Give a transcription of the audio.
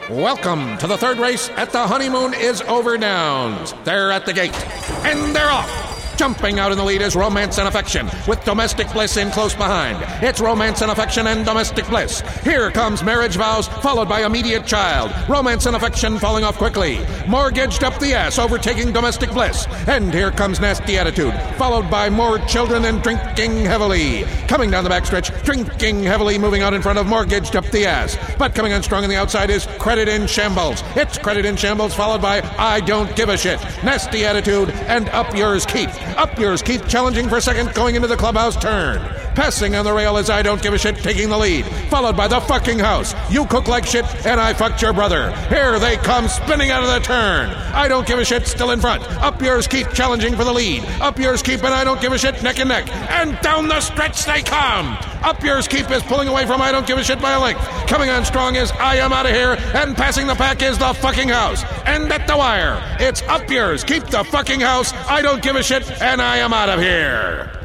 Welcome to the third race at the Honeymoon is Over Downs. They're at the gate, and they're off. Jumping out in the lead is Romance and Affection, with Domestic Bliss in close behind. It's Romance and Affection and Domestic Bliss. Here comes Marriage Vows, followed by Immediate Child. Romance and Affection falling off quickly. Mortgaged Up the Ass, overtaking Domestic Bliss. And here comes Nasty Attitude, followed by More Children and Drinking Heavily. Coming down the backstretch, Drinking Heavily moving out in front of Mortgaged Up the Ass. But coming on strong on the outside is Credit in Shambles. It's Credit in Shambles, followed by I Don't Give a Shit, Nasty Attitude, and Up Yours Keep. Up Yours Keep challenging for second, going into the clubhouse turn. Passing on the rail is I Don't Give a Shit, taking the lead, followed by The Fucking House. You Cook Like Shit, and I Fucked Your Brother. Here they come, spinning out of the turn. I Don't Give a Shit still in front. Up Yours Keep challenging for the lead. Up Yours Keep and I Don't Give a Shit neck and neck. And down the stretch they come. Up Yours Keep is pulling away from I Don't Give a Shit by a length. Coming on strong is I Am Out of Here, and passing the pack is The Fucking House. And at the wire, it's Up Yours Keep, The Fucking House, I Don't Give a Shit, and I Am Out of Here.